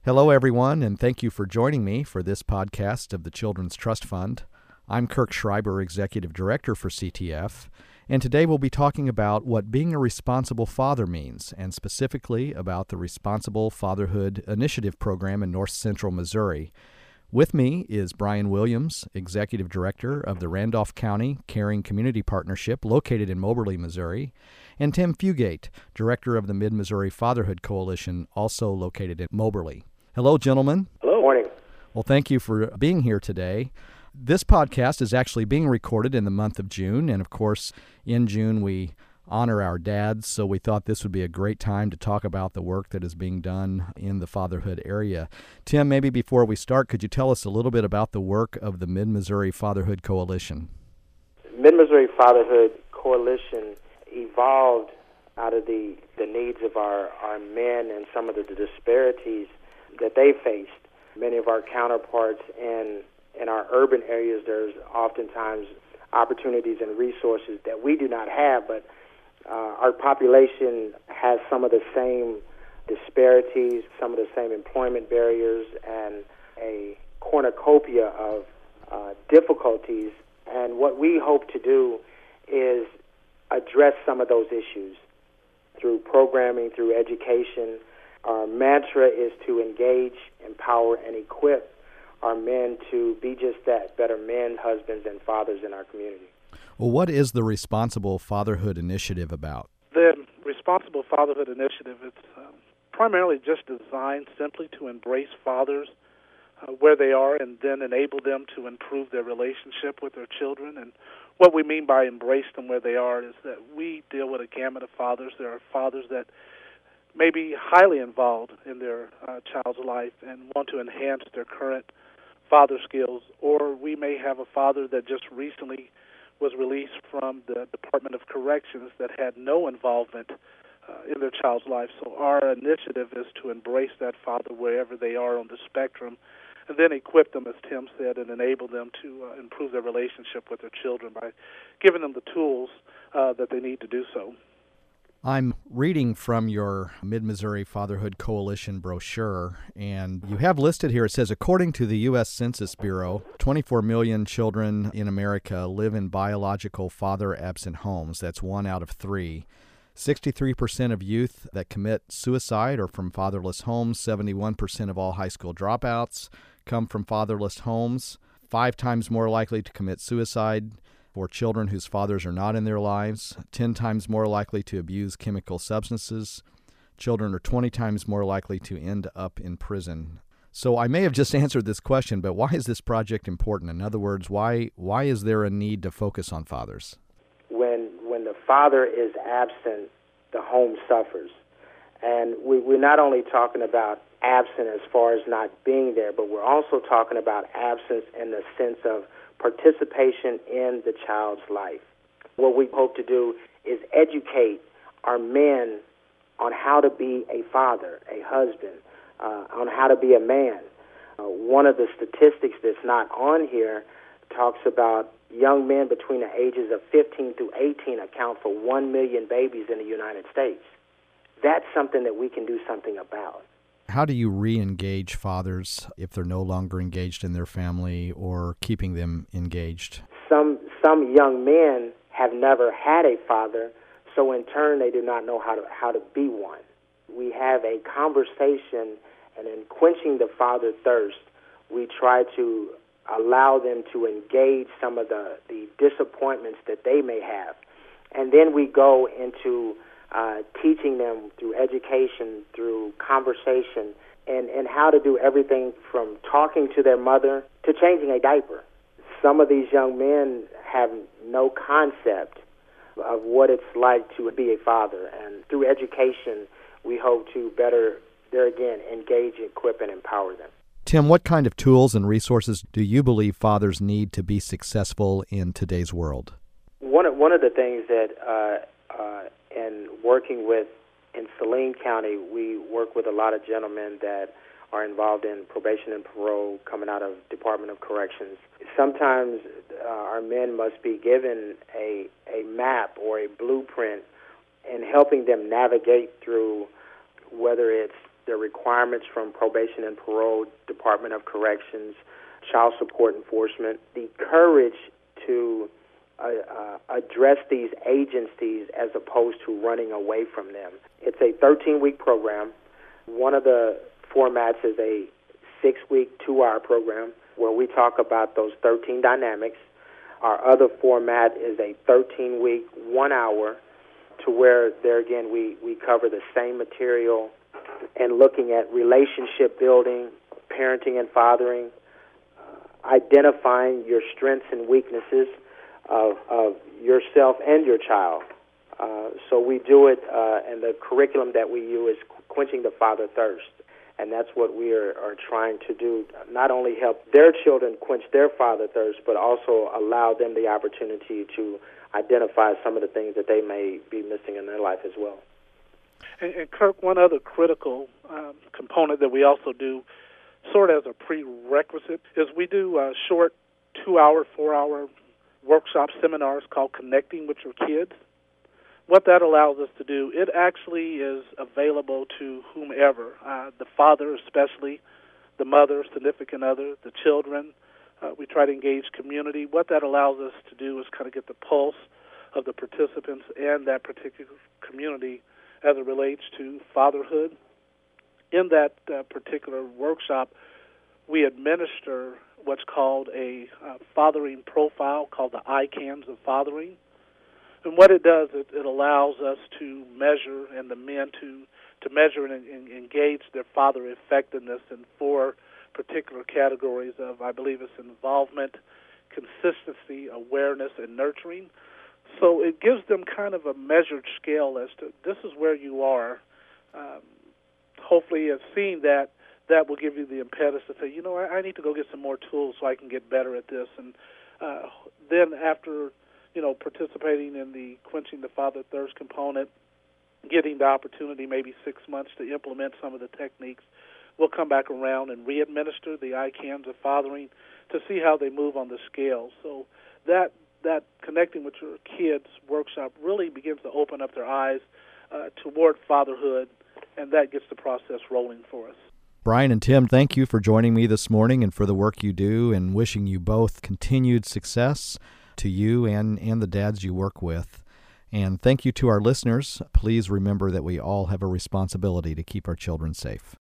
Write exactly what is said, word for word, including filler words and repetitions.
Hello, everyone, and thank you for joining me for this podcast of the Children's Trust Fund. I'm Kirk Schreiber, Executive Director for C T F, and today we'll be talking about what being a responsible father means, and specifically about the Responsible Fatherhood Initiative program in North Central Missouri. With me is Brian Williams, Executive Director of the Randolph County Caring Community Partnership located in Moberly, Missouri, and Tim Fugate, Director of the Mid-Missouri Fatherhood Coalition, also located in Moberly. Hello, gentlemen. Hello. Morning. Well, thank you for being here today. This podcast is actually being recorded in the month of June, and of course, in June we honor our dads, so we thought this would be a great time to talk about the work that is being done in the fatherhood area. Tim, maybe before we start, could you tell us a little bit about the work of the Mid-Missouri Fatherhood Coalition? Mid-Missouri Fatherhood Coalition evolved out of the, the needs of our, our men and some of the disparities that they faced. Many of our counterparts in in our urban areas, there's oftentimes opportunities and resources that we do not have, but uh, our population has some of the same disparities, some of the same employment barriers, and a cornucopia of uh, difficulties. And what we hope to do is address some of those issues through programming, through education. Our mantra is to engage, empower, and equip our men to be just that, better men, husbands, and fathers in our community. Well, what is the Responsible Fatherhood Initiative about? The Responsible Fatherhood Initiative is uh, primarily just designed simply to embrace fathers uh, where they are and then enable them to improve their relationship with their children. And what we mean by embrace them where they are is that we deal with a gamut of fathers. There are fathers that may be highly involved in their uh, child's life and want to enhance their current father skills, or we may have a father that just recently was released from the Department of Corrections that had no involvement uh, in their child's life. So our initiative is to embrace that father wherever they are on the spectrum and then equip them, as Tim said, and enable them to uh, improve their relationship with their children by giving them the tools uh, that they need to do so. I'm reading from your Mid-Missouri Fatherhood Coalition brochure, and you have listed here, it says, according to the U S Census Bureau, twenty-four million children in America live in biological father-absent homes. That's one out of three. sixty-three percent of youth that commit suicide are from fatherless homes. seventy-one percent of all high school dropouts come from fatherless homes. Five times more likely to commit suicide for children whose fathers are not in their lives, ten times more likely to abuse chemical substances. Children are twenty times more likely to end up in prison. So I may have just answered this question, but why is this project important? In other words, why why is there a need to focus on fathers? When when the father is absent, the home suffers. And we, we're not only talking about absent as far as not being there, but we're also talking about absence in the sense of participation in the child's life. What we hope to do is educate our men on how to be a father, a husband, uh, on how to be a man. Uh, one of the statistics that's not on here talks about young men between the ages of fifteen through eighteen account for one million babies in the United States. That's something that we can do something about. How do you re-engage fathers if they're no longer engaged in their family or keeping them engaged? Some some young men have never had a father, so in turn they do not know how to how to be one. We have a conversation, and in quenching the father thirst, we try to allow them to engage some of the, the disappointments that they may have. And then we go into Uh, teaching them through education, through conversation, and, and how to do everything from talking to their mother to changing a diaper. Some of these young men have no concept of what it's like to be a father, and through education, we hope to better, there again, engage, equip, and empower them. Tim, what kind of tools and resources do you believe fathers need to be successful in today's world? One of, one of the things that uh, uh, in working with, in Saline County, we work with a lot of gentlemen that are involved in probation and parole coming out of Department of Corrections. Sometimes uh, our men must be given a, a map or a blueprint in helping them navigate through whether it's There are requirements from probation and parole, Department of Corrections, child support enforcement. The courage to uh, uh, address these agencies as opposed to running away from them. It's a thirteen-week program. One of the formats is a six-week, two-hour program where we talk about those thirteen dynamics. Our other format is a thirteen-week, one-hour, to where, there again, we, we cover the same material and looking at relationship building, parenting and fathering, uh, identifying your strengths and weaknesses of, of yourself and your child. Uh, so we do it, uh, and the curriculum that we use is Quenching the Father Thirst. And that's what we are, are trying to do, not only help their children quench their father thirst, but also allow them the opportunity to identify some of the things that they may be missing in their life as well. And, and Kirk, one other critical um, component that we also do, sort of as a prerequisite, is we do uh, short two-hour, four-hour workshop seminars called Connecting with Your Kids. What that allows us to do, it actually is available to whomever, uh, the father especially, the mother, significant other, the children. Uh, we try to engage community. What that allows us to do is kind of get the pulse of the participants and that particular community as it relates to fatherhood. In that uh, particular workshop, we administer what's called a uh, fathering profile called the I CANS of fathering. And what it does, it, it allows us to measure, and the men to, to measure and, and engage their father effectiveness in four particular categories of, I believe it's involvement, consistency, awareness, and nurturing. So it gives them kind of a measured scale as to this is where you are. Um, hopefully, uh, seeing that, that will give you the impetus to say, you know, I, I need to go get some more tools so I can get better at this. And uh, then after, you know, participating in the Quenching the Father Thirst component, getting the opportunity maybe six months to implement some of the techniques, we'll come back around and re-administer the I CANS of fathering to see how they move on the scale. So that that Connecting with Your Kids workshop really begins to open up their eyes uh, toward fatherhood, and that gets the process rolling for us. Brian and Tim, thank you for joining me this morning and for the work you do, and wishing you both continued success, to you and, and the dads you work with. And thank you to our listeners. Please remember that we all have a responsibility to keep our children safe.